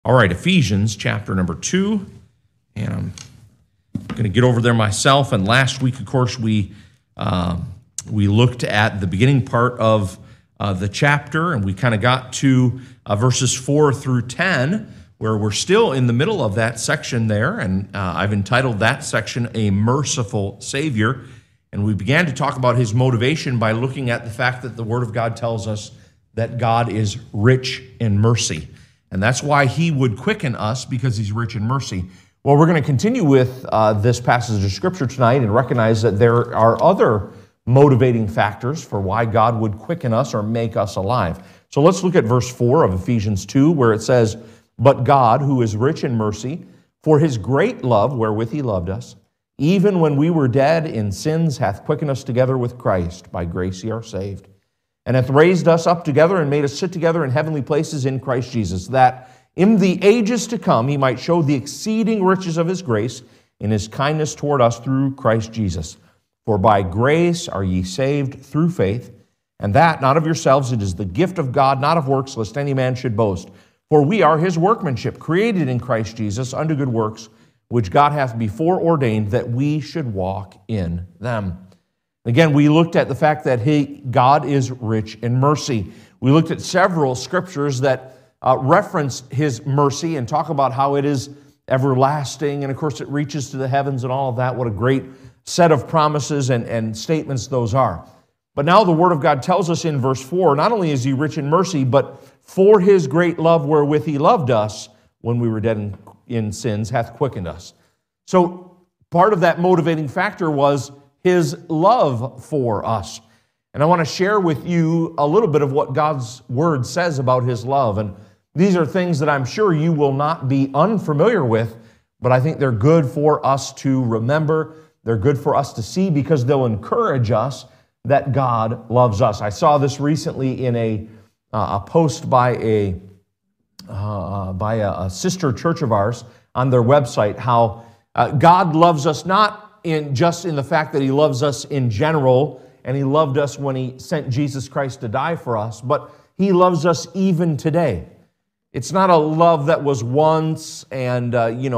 All right, Ephesians chapter number 2, and I'm going to get over there myself. And last week, of course, we looked at the beginning part of the chapter, and we kind of got to verses 4 through 10, where we're still in the middle of that section there, and I've entitled that section, A Merciful Savior. And we began to talk about his motivation by looking at the fact that the Word of God tells us that God is rich in mercy. And that's why he would quicken us, because he's rich in mercy. Well, we're going to continue with this passage of Scripture tonight and recognize that there are other motivating factors for why God would quicken us or make us alive. So let's look at verse 4 of Ephesians 2, where it says, "But God, who is rich in mercy, for his great love wherewith he loved us, even when we were dead in sins, hath quickened us together with Christ. By grace ye are saved. And hath raised us up together and made us sit together in heavenly places in Christ Jesus, that in the ages to come he might show the exceeding riches of his grace in his kindness toward us through Christ Jesus. For by grace are ye saved through faith, and that not of yourselves, it is the gift of God, not of works, lest any man should boast. For we are his workmanship, created in Christ Jesus unto good works, which God hath before ordained that we should walk in them." Again, we looked at the fact that God is rich in mercy. We looked at several scriptures that reference his mercy and talk about how it is everlasting, and of course it reaches to the heavens and all of that. What a great set of promises and statements those are. But now the Word of God tells us in verse 4, not only is he rich in mercy, but for his great love wherewith he loved us when we were dead in sins hath quickened us. So part of that motivating factor was his love for us. And I want to share with you a little bit of what God's Word says about his love. And these are things that I'm sure you will not be unfamiliar with, but I think they're good for us to remember. They're good for us to see because they'll encourage us that God loves us. I saw this recently in a post by a sister church of ours on their website, how God loves us not just in the fact that he loves us in general, and he loved us when he sent Jesus Christ to die for us, but he loves us even today. It's not a love that was once and,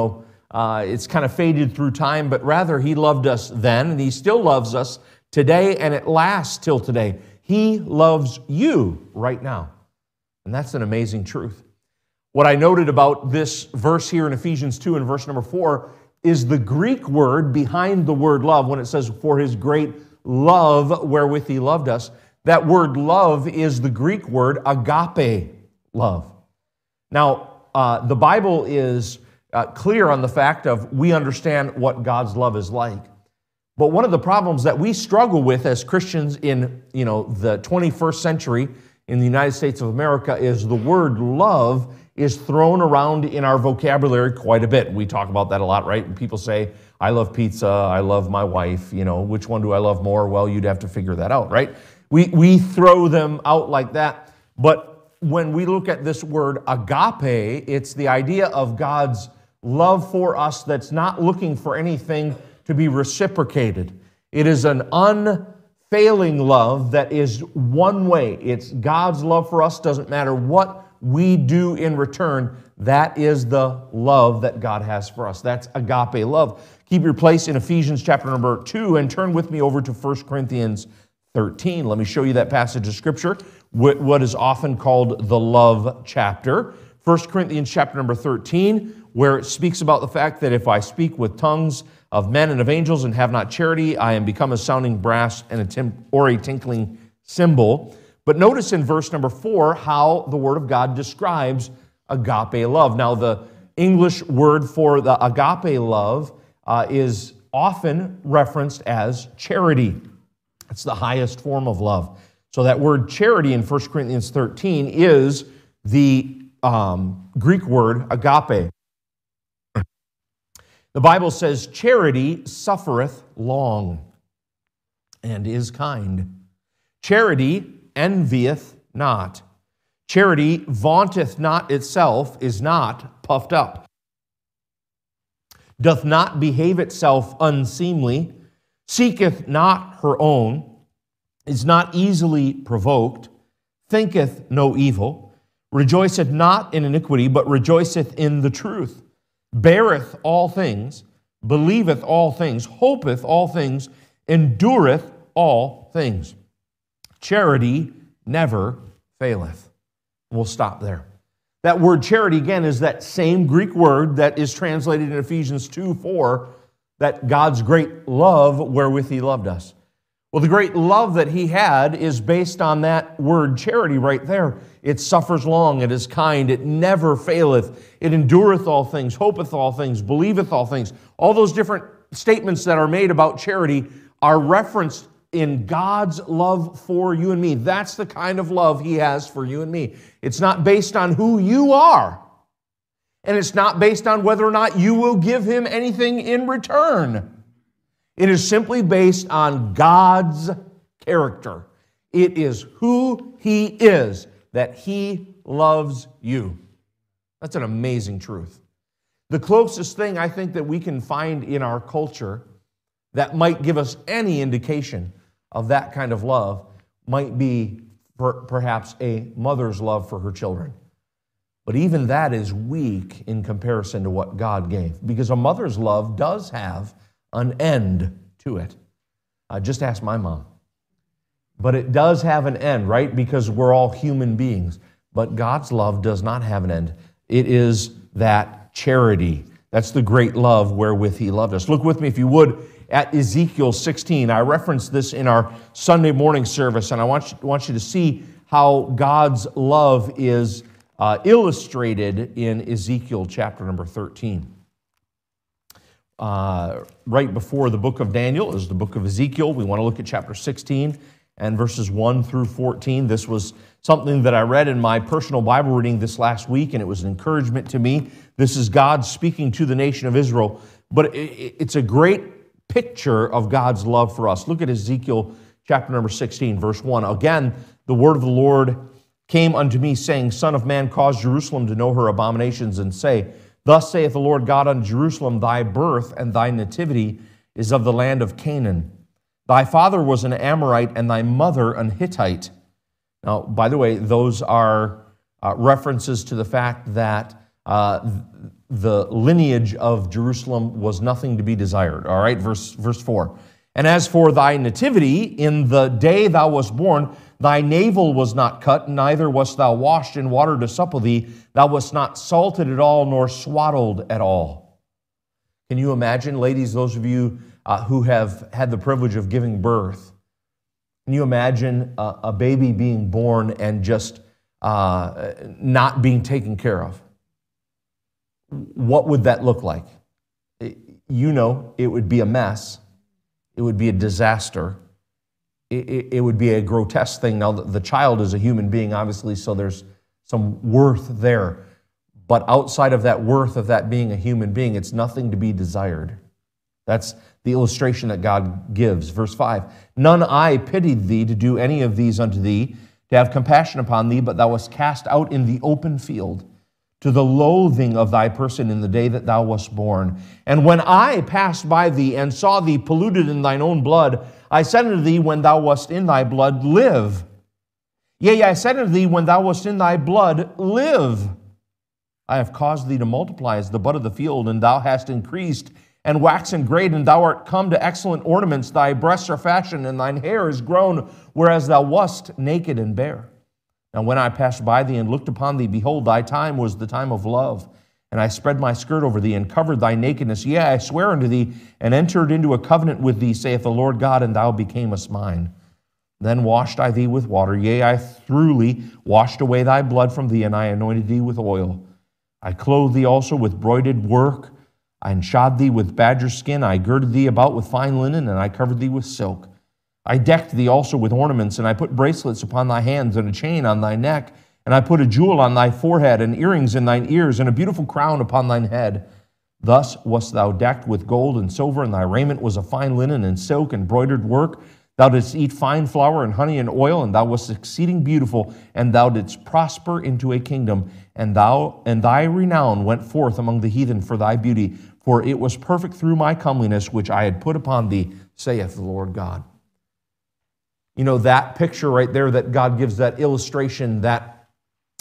it's kind of faded through time, but rather he loved us then, and he still loves us today, and it lasts till today. He loves you right now, and that's an amazing truth. What I noted about this verse here in Ephesians 2 and verse number 4 is the Greek word behind the word love. When it says, for his great love wherewith he loved us, that word love is the Greek word agape love. Now, the Bible is clear on the fact of we understand what God's love is like. But one of the problems that we struggle with as Christians in the 21st century in the United States of America is the word love is thrown around in our vocabulary quite a bit. We talk about that a lot, right? People say, I love pizza, I love my wife, which one do I love more? Well, you'd have to figure that out, right? We throw them out like that. But when we look at this word agape, it's the idea of God's love for us that's not looking for anything to be reciprocated. It is an unfailing love that is one way. It's God's love for us, doesn't matter what we do in return. That is the love that God has for us. That's agape love. Keep your place in Ephesians chapter number 2 and turn with me over to 1 Corinthians 13. Let me show you that passage of Scripture, what is often called the love chapter. 1 Corinthians chapter number 13, where it speaks about the fact that if I speak with tongues of men and of angels and have not charity, I am become a sounding brass and a tinkling cymbal. But notice in verse number 4 how the Word of God describes agape love. Now, the English word for the agape love is often referenced as charity. It's the highest form of love. So that word charity in 1 Corinthians 13 is the Greek word agape. The Bible says, charity suffereth long and is kind. Charity envieth not. Charity vaunteth not itself, is not puffed up, doth not behave itself unseemly, seeketh not her own, is not easily provoked, thinketh no evil, rejoiceth not in iniquity, but rejoiceth in the truth, beareth all things, believeth all things, hopeth all things, endureth all things. Charity never faileth. We'll stop there. That word charity, again, is that same Greek word that is translated in Ephesians 2:4, that God's great love wherewith He loved us. Well, the great love that He had is based on that word charity right there. It suffers long, it is kind, it never faileth, it endureth all things, hopeth all things, believeth all things. All those different statements that are made about charity are referenced in God's love for you and me. That's the kind of love He has for you and me. It's not based on who you are, and it's not based on whether or not you will give Him anything in return. It is simply based on God's character. It is who He is, that He loves you. That's an amazing truth. The closest thing I think that we can find in our culture that might give us any indication of that kind of love might be perhaps a mother's love for her children. But even that is weak in comparison to what God gave, because a mother's love does have an end to it. Just ask my mom. But it does have an end, right? Because we're all human beings. But God's love does not have an end. It is that charity. That's the great love wherewith He loved us. Look with me, if you would, at Ezekiel 16. I referenced this in our Sunday morning service, and I want you to see how God's love is illustrated in Ezekiel chapter number 13. Right before the book of Daniel is the book of Ezekiel. We want to look at chapter 16 and verses 1 through 14. This was something that I read in my personal Bible reading this last week, and it was an encouragement to me. This is God speaking to the nation of Israel, but it's a great picture of God's love for us. Look at Ezekiel chapter number 16, verse 1. Again, the word of the Lord came unto me, saying, Son of man, cause Jerusalem to know her abominations, and say, Thus saith the Lord God unto Jerusalem, Thy birth and thy nativity is of the land of Canaan. Thy father was an Amorite, and thy mother an Hittite. Now, by the way, those are references to the fact that the lineage of Jerusalem was nothing to be desired. All right, verse 4. And as for thy nativity, in the day thou wast born, thy navel was not cut, neither wast thou washed in water to supple thee. Thou wast not salted at all, nor swaddled at all. Can you imagine, ladies, those of you who have had the privilege of giving birth, can you imagine a baby being born and just not being taken care of? What would that look like? You know, it would be a mess. It would be a disaster. It would be a grotesque thing. Now, the child is a human being, obviously, so there's some worth there. But outside of that worth of that being a human being, it's nothing to be desired. That's the illustration that God gives. Verse 5, None eye pitied thee to do any of these unto thee, to have compassion upon thee, but thou wast cast out in the open field, to the loathing of thy person in the day that thou wast born. And when I passed by thee and saw thee polluted in thine own blood, I said unto thee, when thou wast in thy blood, live. Yea, I said unto thee, when thou wast in thy blood, live. I have caused thee to multiply as the bud of the field, and thou hast increased and waxen great, and thou art come to excellent ornaments. Thy breasts are fashioned, and thine hair is grown, whereas thou wast naked and bare. Now when I passed by thee and looked upon thee, behold, thy time was the time of love. And I spread my skirt over thee and covered thy nakedness. Yea, I swear unto thee and entered into a covenant with thee, saith the Lord God, and thou becamest mine. Then washed I thee with water. Yea, I thoroughly washed away thy blood from thee, and I anointed thee with oil. I clothed thee also with broidered work. I shod thee with badger skin. I girded thee about with fine linen, and I covered thee with silk. I decked thee also with ornaments, and I put bracelets upon thy hands, and a chain on thy neck, and I put a jewel on thy forehead, and earrings in thine ears, and a beautiful crown upon thine head. Thus wast thou decked with gold and silver, and thy raiment was of fine linen and silk and broidered work. Thou didst eat fine flour and honey and oil, and thou wast exceeding beautiful, and thou didst prosper into a kingdom, and thy renown went forth among the heathen for thy beauty, for it was perfect through my comeliness which I had put upon thee, saith the Lord God. You know, that picture right there that God gives, that illustration, that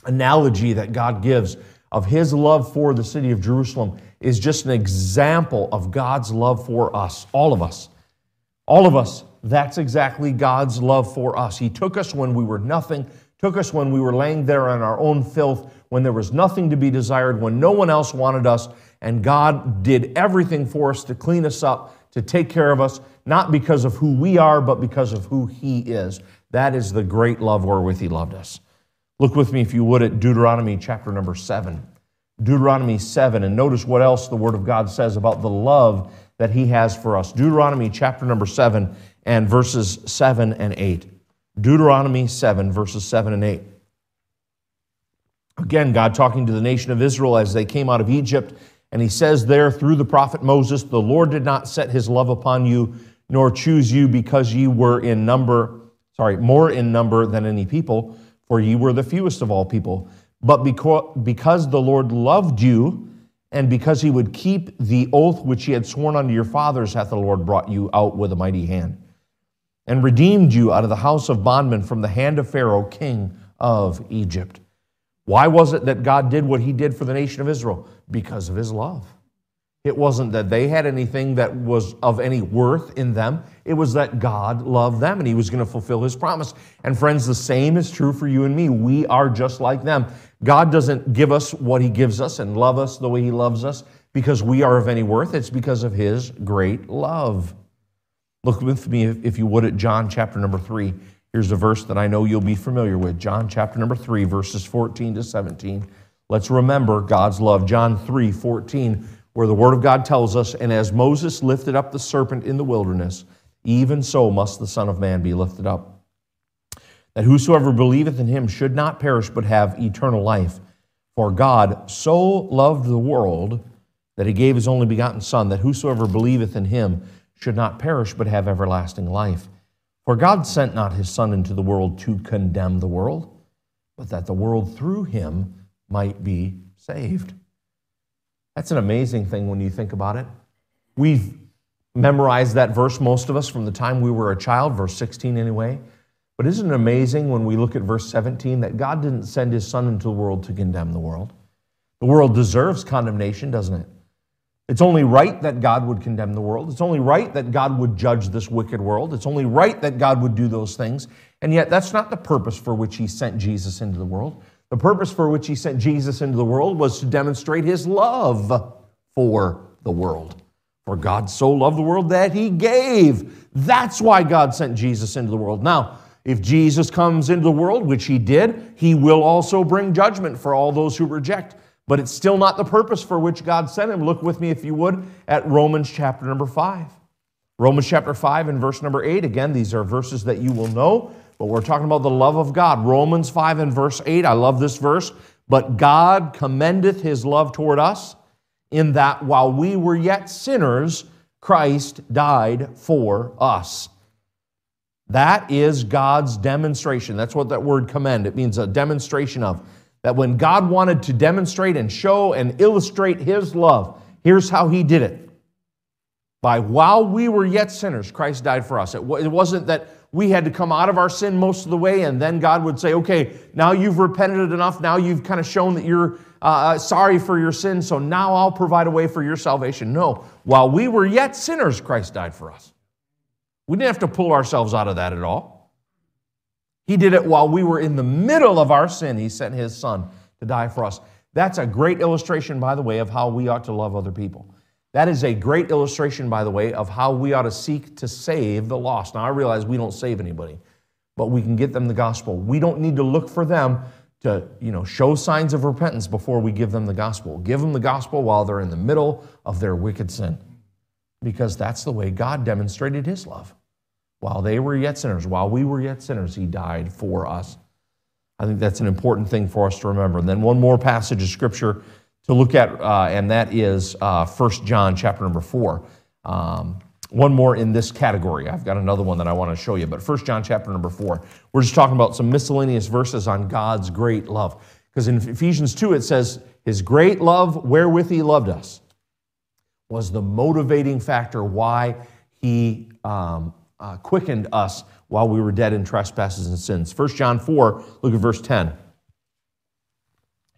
analogy that God gives of his love for the city of Jerusalem is just an example of God's love for us, all of us. All of us, that's exactly God's love for us. He took us when we were nothing, took us when we were laying there in our own filth, when there was nothing to be desired, when no one else wanted us, and God did everything for us to clean us up, to take care of us, not because of who we are, but because of who he is. That is the great love wherewith he loved us. Look with me, if you would, at Deuteronomy chapter number 7. Deuteronomy 7, and notice what else the Word of God says about the love that he has for us. Deuteronomy chapter number 7 and verses 7 and 8. Deuteronomy 7, verses 7 and 8. Again, God talking to the nation of Israel as they came out of Egypt, and he says there through the prophet Moses, "The Lord did not set his love upon you, nor choose you because ye were more in number than any people, for ye were the fewest of all people. But because the Lord loved you, and because he would keep the oath which he had sworn unto your fathers, hath the Lord brought you out with a mighty hand, and redeemed you out of the house of bondmen from the hand of Pharaoh, king of Egypt." Why was it that God did what he did for the nation of Israel? Because of his love. It wasn't that they had anything that was of any worth in them. It was that God loved them and he was going to fulfill his promise. And friends, the same is true for you and me. We are just like them. God doesn't give us what he gives us and love us the way he loves us because we are of any worth. It's because of his great love. Look with me, if you would, at John chapter number 3. Here's a verse that I know you'll be familiar with. John chapter number 3, verses 14 to 17. Let's remember God's love. John 3:14, where the Word of God tells us, "And as Moses lifted up the serpent in the wilderness, even so must the Son of Man be lifted up, that whosoever believeth in him should not perish but have eternal life. For God so loved the world that he gave his only begotten Son, that whosoever believeth in him should not perish but have everlasting life. For God sent not his Son into the world to condemn the world, but that the world through him might be saved." That's an amazing thing when you think about it. We've memorized that verse, most of us, from the time we were a child, verse 16 anyway. But isn't it amazing when we look at verse 17 that God didn't send his Son into the world to condemn the world? The world deserves condemnation, doesn't it? It's only right that God would condemn the world. It's only right that God would judge this wicked world. It's only right that God would do those things. And yet that's not the purpose for which he sent Jesus into the world. The purpose for which he sent Jesus into the world was to demonstrate his love for the world. For God so loved the world that he gave. That's why God sent Jesus into the world. Now, if Jesus comes into the world, which he did, he will also bring judgment for all those who reject. But it's still not the purpose for which God sent him. Look with me, if you would, at Romans chapter number 5. Romans chapter 5 and verse number 8. Again, these are verses that you will know, but we're talking about the love of God. Romans 5 and verse 8. I love this verse. "But God commendeth his love toward us, in that while we were yet sinners, Christ died for us." That is God's demonstration. That's what that word commend, it means a demonstration of. That when God wanted to demonstrate and show and illustrate his love, here's how he did it. By while we were yet sinners, Christ died for us. It wasn't that we had to come out of our sin most of the way and then God would say, okay, now you've repented enough, now you've kind of shown that you're sorry for your sin, so now I'll provide a way for your salvation. No, while we were yet sinners, Christ died for us. We didn't have to pull ourselves out of that at all. He did it while we were in the middle of our sin. He sent his Son to die for us. That's a great illustration, by the way, of how we ought to love other people. That is a great illustration, by the way, of how we ought to seek to save the lost. Now, I realize we don't save anybody, but we can get them the gospel. We don't need to look for them to, show signs of repentance before we give them the gospel. Give them the gospel while they're in the middle of their wicked sin, because that's the way God demonstrated his love. While they were yet sinners, while we were yet sinners, he died for us. I think that's an important thing for us to remember. And then one more passage of Scripture to look at, and that is 1 John chapter number 4. One more in this category. I've got another one that I want to show you, but 1 John chapter number 4. We're just talking about some miscellaneous verses on God's great love. Because in Ephesians 2 it says, his great love wherewith he loved us was the motivating factor why he quickened us while we were dead in trespasses and sins. 1 John 4, look at verse 10.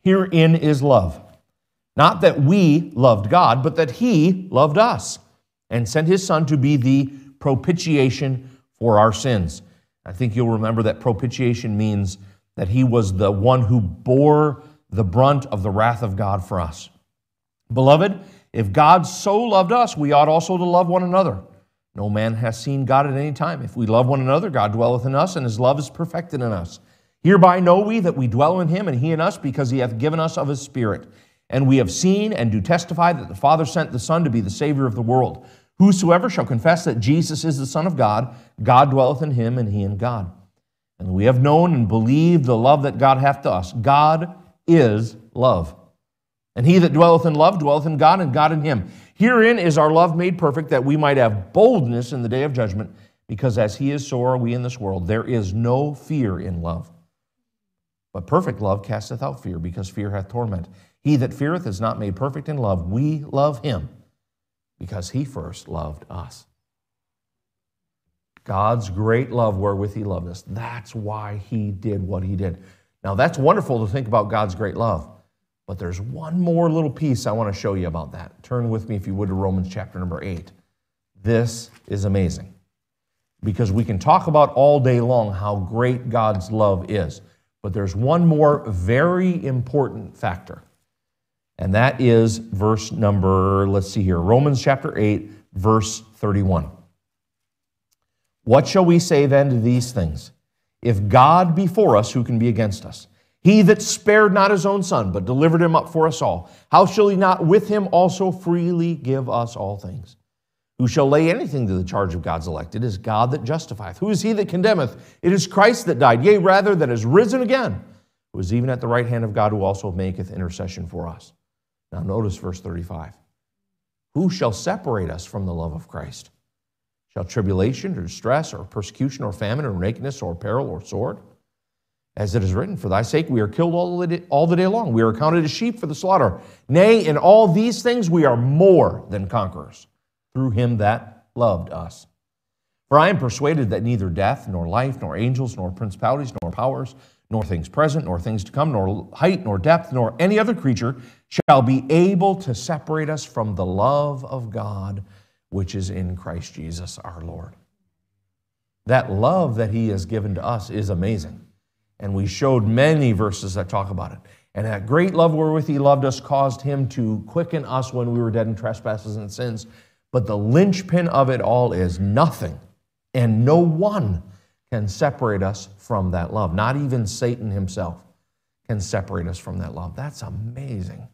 Herein is love. Not that we loved God, but that He loved us and sent His Son to be the propitiation for our sins. I think you'll remember that propitiation means that He was the one who bore the brunt of the wrath of God for us. Beloved, if God so loved us, we ought also to love one another. No man has seen God at any time. If we love one another, God dwelleth in us, and His love is perfected in us. Hereby know we that we dwell in Him, and He in us, because He hath given us of His Spirit. And we have seen and do testify that the Father sent the Son to be the Savior of the world. Whosoever shall confess that Jesus is the Son of God, God dwelleth in him, and he in God. And we have known and believed the love that God hath to us. God is love. And he that dwelleth in love dwelleth in God, and God in him. Herein is our love made perfect, that we might have boldness in the day of judgment, because as He is, so are we in this world. There is no fear in love. But perfect love casteth out fear, because fear hath torment. He that feareth is not made perfect in love. We love Him, because He first loved us. God's great love wherewith He loved us. That's why He did what He did. Now, that's wonderful to think about God's great love. But there's one more little piece I want to show you about that. Turn with me, if you would, to Romans chapter number 8. This is amazing, because we can talk about all day long how great God's love is. But there's one more very important factor, and that is verse number, let's see here, Romans chapter 8, verse 31. What shall we say then to these things? If God be for us, who can be against us? He that spared not His own Son, but delivered Him up for us all, how shall He not with Him also freely give us all things? Who shall lay anything to the charge of God's elect? It is God that justifieth. Who is he that condemneth? It is Christ that died, yea, rather, that is risen again, who is even at the right hand of God, who also maketh intercession for us. Now notice verse 35. Who shall separate us from the love of Christ? Shall tribulation, or distress, or persecution, or famine, or nakedness, or peril, or sword? As it is written, for thy sake we are killed all the day long. We are accounted as sheep for the slaughter. Nay, in all these things we are more than conquerors, through Him that loved us. For I am persuaded that neither death, nor life, nor angels, nor principalities, nor powers, nor things present, nor things to come, nor height, nor depth, nor any other creature shall be able to separate us from the love of God, which is in Christ Jesus our Lord. That love that He has given to us is amazing. And we showed many verses that talk about it. And that great love wherewith He loved us caused Him to quicken us when we were dead in trespasses and sins. But the linchpin of it all is nothing and no one can separate us from that love. Not even Satan himself can separate us from that love. That's amazing.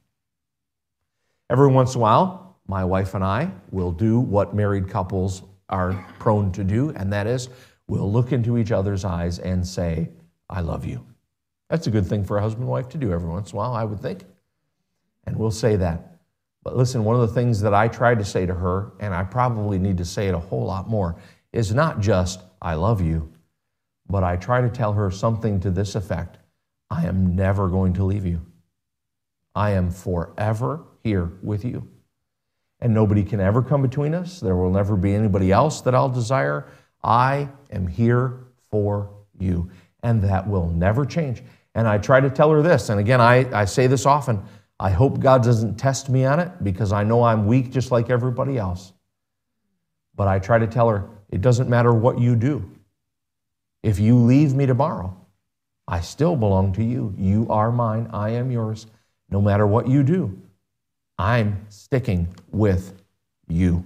Every once in a while, my wife and I will do what married couples are prone to do, and that is we'll look into each other's eyes and say, I love you. That's a good thing for a husband and wife to do every once in a while, I would think. And we'll say that. But listen, one of the things that I tried to say to her, and I probably need to say it a whole lot more, is not just, I love you, but I try to tell her something to this effect: I am never going to leave you. I am forever here with you. And nobody can ever come between us. There will never be anybody else that I'll desire. I am here for you. And that will never change. And I try to tell her this, and again, I say this often, I hope God doesn't test me on it, because I know I'm weak just like everybody else. But I try to tell her, it doesn't matter what you do. If you leave me tomorrow, I still belong to you. You are mine, I am yours. No matter what you do, I'm sticking with you.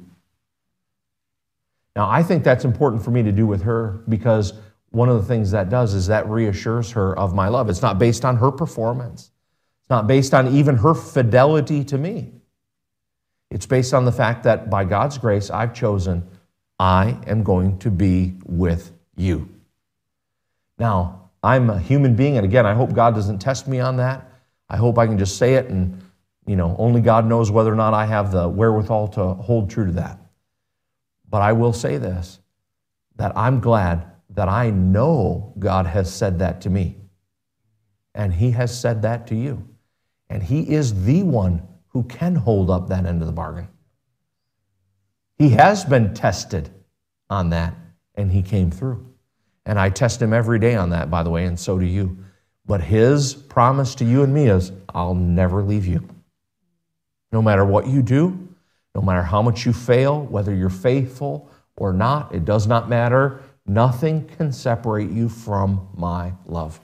Now, I think that's important for me to do with her, because one of the things that does is that reassures her of my love. It's not based on her performance. It's not based on even her fidelity to me. It's based on the fact that by God's grace, I've chosen, I am going to be with you. Now, I'm a human being, and again, I hope God doesn't test me on that. I hope I can just say it, and only God knows whether or not I have the wherewithal to hold true to that. But I will say this, that I'm glad that I know God has said that to me. And He has said that to you. And He is the one who can hold up that end of the bargain. He has been tested on that, and He came through. And I test Him every day on that, by the way, and so do you. But his promise to you and me is, I'll never leave you. No matter what you do, no matter how much you fail, whether you're faithful or not, it does not matter. Nothing can separate you from my love.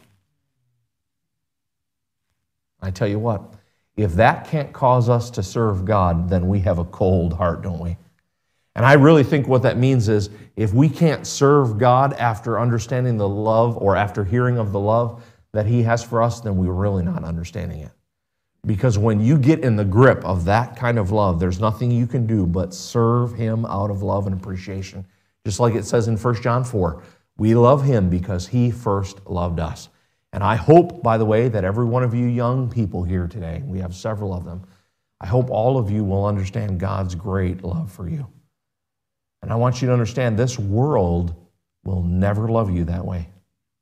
I tell you what, if that can't cause us to serve God, then we have a cold heart, don't we? And I really think what that means is if we can't serve God after understanding the love or after hearing of the love that he has for us, then we're really not understanding it. Because when you get in the grip of that kind of love, there's nothing you can do but serve him out of love and appreciation. Just like it says in 1 John 4, we love him because he first loved us. And I hope, by the way, that every one of you young people here today, we have several of them, I hope all of you will understand God's great love for you. And I want you to understand this world will never love you that way.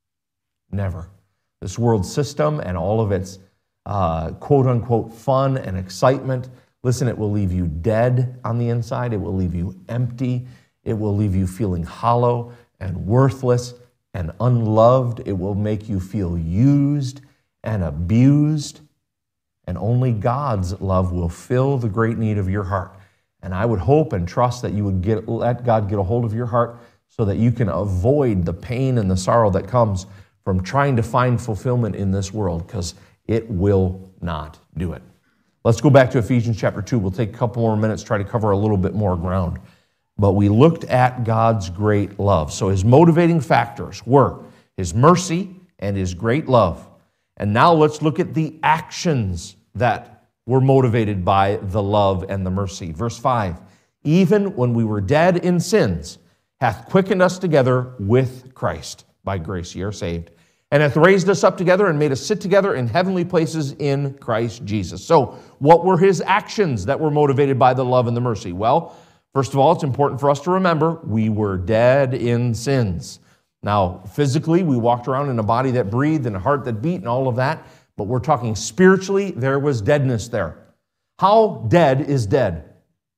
Never. This world system and all of its quote-unquote fun and excitement, listen, it will leave you dead on the inside. It will leave you empty. It will leave you feeling hollow and worthless and unloved. It will make you feel used and abused. And only God's love will fill the great need of your heart. And I would hope and trust that you would let God get a hold of your heart so that you can avoid the pain and the sorrow that comes from trying to find fulfillment in this world, because it will not do it. Let's go back to Ephesians chapter 2. We'll take a couple more minutes, try to cover a little bit more ground. But we looked at God's great love. So his motivating factors were his mercy and his great love. And now let's look at the actions that were motivated by the love and the mercy. Verse 5, even when we were dead in sins, hath quickened us together with Christ. By grace ye are saved. And hath raised us up together and made us sit together in heavenly places in Christ Jesus. So what were his actions that were motivated by the love and the mercy? Well, first of all, it's important for us to remember we were dead in sins. Now, physically, we walked around in a body that breathed and a heart that beat and all of that, but we're talking spiritually, there was deadness there. How dead is dead?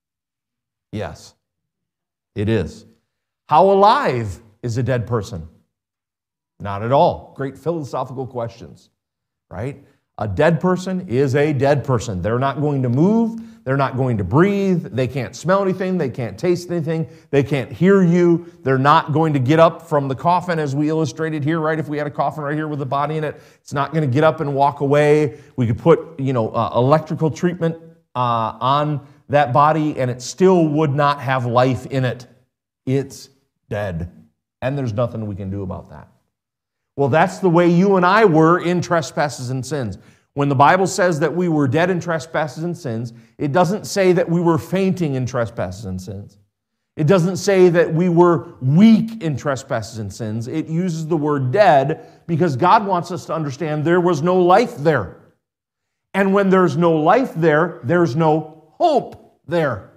Yes, it is. How alive is a dead person? Not at all. Great philosophical questions, right? A dead person is a dead person. They're not going to move. They're not going to breathe. They can't smell anything. They can't taste anything. They can't hear you. They're not going to get up from the coffin as we illustrated here, right? If we had a coffin right here with a body in it, it's not going to get up and walk away. We could put, electrical treatment on that body and it still would not have life in it. It's dead. And there's nothing we can do about that. Well, that's the way you and I were in trespasses and sins. When the Bible says that we were dead in trespasses and sins, it doesn't say that we were fainting in trespasses and sins. It doesn't say that we were weak in trespasses and sins. It uses the word dead because God wants us to understand there was no life there. And when there's no life there, there's no hope there.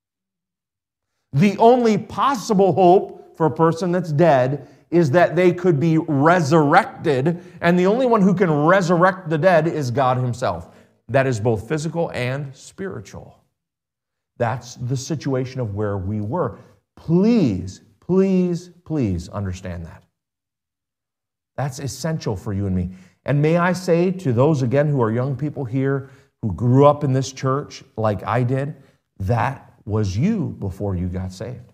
The only possible hope for a person that's dead is that they could be resurrected, and the only one who can resurrect the dead is God himself. That is both physical and spiritual. That's the situation of where we were. Please, please, please understand that. That's essential for you and me. And may I say to those, again, who are young people here, who grew up in this church like I did, that was you before you got saved.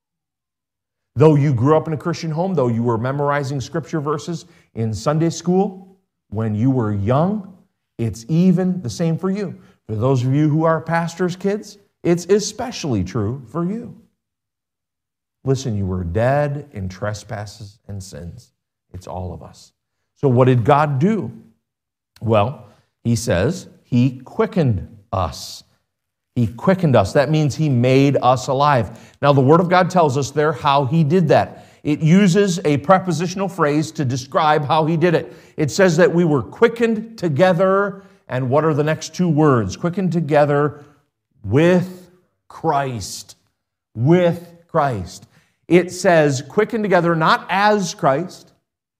Though you grew up in a Christian home, though you were memorizing scripture verses in Sunday school when you were young, it's even the same for you. For those of you who are pastors' kids, it's especially true for you. Listen, you were dead in trespasses and sins. It's all of us. So what did God do? Well, he says he quickened us. He quickened us. That means he made us alive. Now, the Word of God tells us there how he did that. It uses a prepositional phrase to describe how he did it. It says that we were quickened together, and what are the next two words? Quickened together with Christ. With Christ. It says quickened together not as Christ.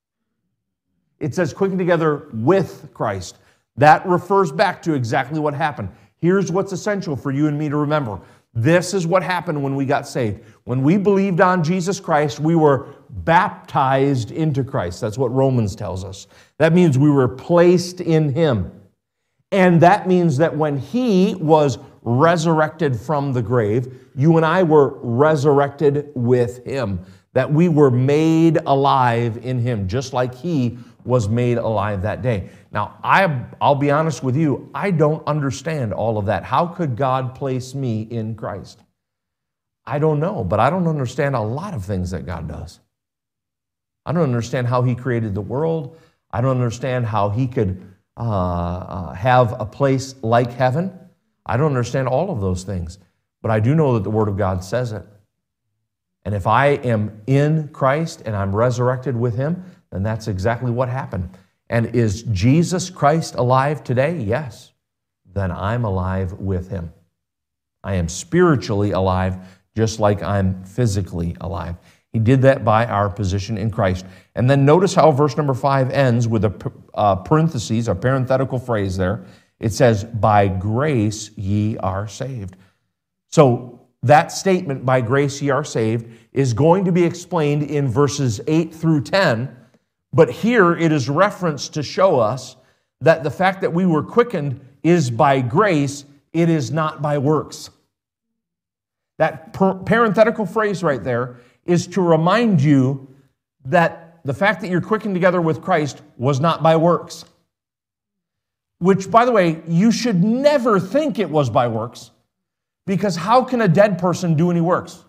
It says quickened together with Christ. That refers back to exactly what happened. Here's what's essential for you and me to remember. This is what happened when we got saved. When we believed on Jesus Christ, we were baptized into Christ. That's what Romans tells us. That means we were placed in Him. And that means that when He was resurrected from the grave, you and I were resurrected with Him. That we were made alive in Him, just like He was made alive that day. Now, I'll be honest with you, I don't understand all of that. How could God place me in Christ? I don't know, but I don't understand a lot of things that God does. I don't understand how He created the world. I don't understand how He could have a place like heaven. I don't understand all of those things, but I do know that the Word of God says it. And if I am in Christ and I'm resurrected with Him, then that's exactly what happened. And is Jesus Christ alive today? Yes. Then I'm alive with Him. I am spiritually alive just like I'm physically alive. He did that by our position in Christ. And then notice how verse number 5 ends with a parenthesis, a parenthetical phrase there. It says, by grace ye are saved. So that statement, by grace ye are saved, is going to be explained in verses 8 through 10. But here it is referenced to show us that the fact that we were quickened is by grace, it is not by works. That parenthetical phrase right there is to remind you that the fact that you're quickened together with Christ was not by works. Which, by the way, you should never think it was by works, because how can a dead person do any works?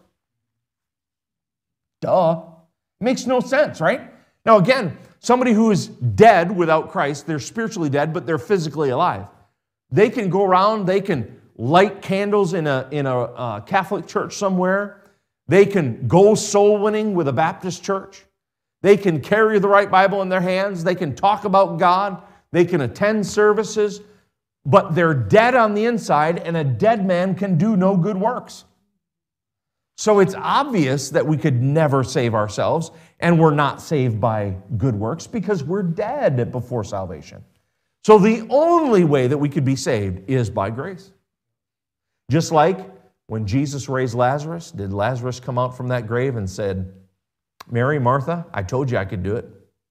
Duh. Makes no sense, right? Now again, somebody who is dead without Christ, they're spiritually dead, but they're physically alive. They can go around, they can light candles in a Catholic church somewhere. They can go soul winning with a Baptist church. They can carry the right Bible in their hands. They can talk about God. They can attend services. But they're dead on the inside, and a dead man can do no good works. So it's obvious that we could never save ourselves, and we're not saved by good works because we're dead before salvation. So the only way that we could be saved is by grace. Just like when Jesus raised Lazarus, did Lazarus come out from that grave and said, Mary, Martha, I told you I could do it.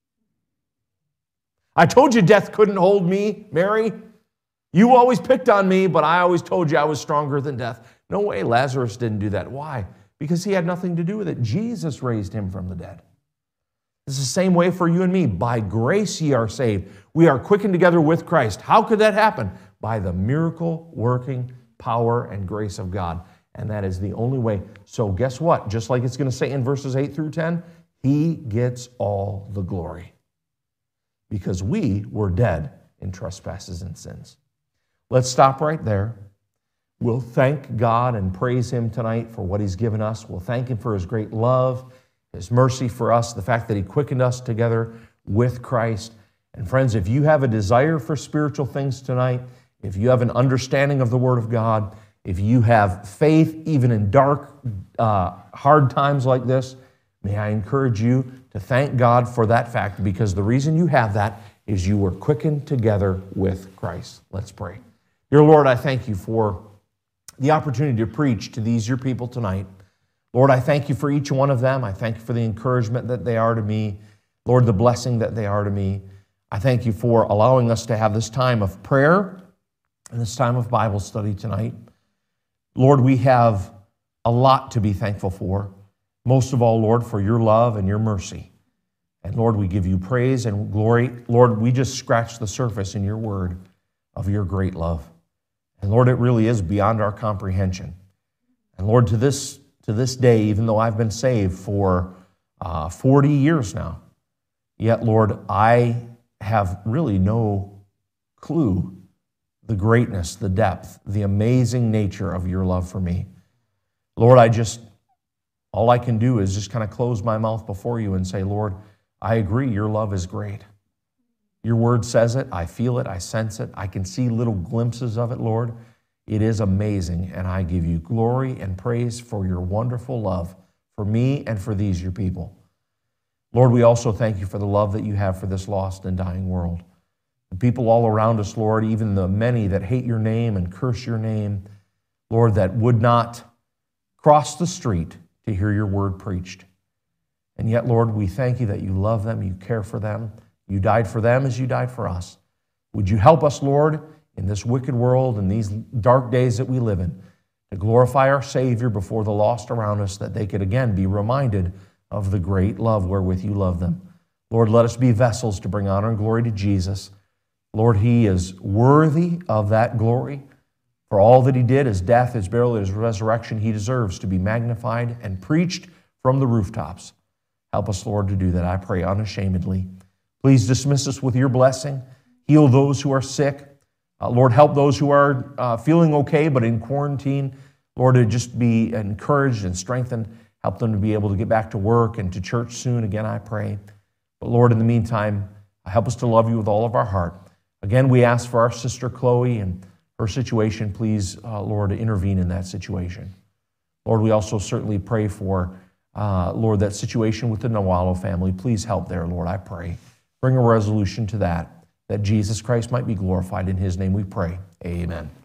I told you death couldn't hold me, Mary. You always picked on me, but I always told you I was stronger than death. No way Lazarus didn't do that. Why? Because he had nothing to do with it. Jesus raised him from the dead. It's the same way for you and me. By grace ye are saved. We are quickened together with Christ. How could that happen? By the miracle working power and grace of God. And that is the only way. So guess what? Just like it's going to say in verses 8 through 10, He gets all the glory. Because we were dead in trespasses and sins. Let's stop right there. We'll thank God and praise Him tonight for what He's given us. We'll thank Him for His great love, His mercy for us, the fact that He quickened us together with Christ. And friends, if you have a desire for spiritual things tonight, if you have an understanding of the Word of God, if you have faith even in dark, hard times like this, may I encourage you to thank God for that fact, because the reason you have that is you were quickened together with Christ. Let's pray. Dear Lord, I thank You for the opportunity to preach to these, Your people tonight. Lord, I thank You for each one of them. I thank You for the encouragement that they are to me. Lord, the blessing that they are to me. I thank You for allowing us to have this time of prayer and this time of Bible study tonight. Lord, we have a lot to be thankful for. Most of all, Lord, for Your love and Your mercy. And Lord, we give You praise and glory. Lord, we just scratched the surface in Your word of Your great love. And Lord, it really is beyond our comprehension. And Lord, to this day, even though I've been saved for 40 years now, yet, Lord, I have really no clue the greatness, the depth, the amazing nature of Your love for me. Lord, all I can do is just kind of close my mouth before You and say, Lord, I agree, Your love is great. Your word says it. I feel it. I sense it. I can see little glimpses of it, Lord. It is amazing, and I give You glory and praise for Your wonderful love for me and for these, Your people. Lord, we also thank You for the love that You have for this lost and dying world. The people all around us, Lord, even the many that hate Your name and curse Your name, Lord, that would not cross the street to hear your word preached. And yet, Lord, we thank you that you love them, you care for them, you died for them as you died for us. Would you help us, Lord, in this wicked world and these dark days that we live in, to glorify our Savior before the lost around us, that they could again be reminded of the great love wherewith you love them. Lord, let us be vessels to bring honor and glory to Jesus. Lord, he is worthy of that glory. For all that he did, his death, his burial, his resurrection, he deserves to be magnified and preached from the rooftops. Help us, Lord, to do that, I pray, unashamedly. Please dismiss us with your blessing. Heal those who are sick. Lord, help those who are feeling okay but in quarantine. Lord, to just be encouraged and strengthened. Help them to be able to get back to work and to church soon again, I pray. But Lord, in the meantime, help us to love you with all of our heart. Again, we ask for our sister Chloe and her situation. Please, Lord, intervene in that situation. Lord, we also certainly pray for, Lord, that situation with the Nawalo family. Please help there, Lord, I pray. Bring a resolution to that Jesus Christ might be glorified. In his name we pray. Amen.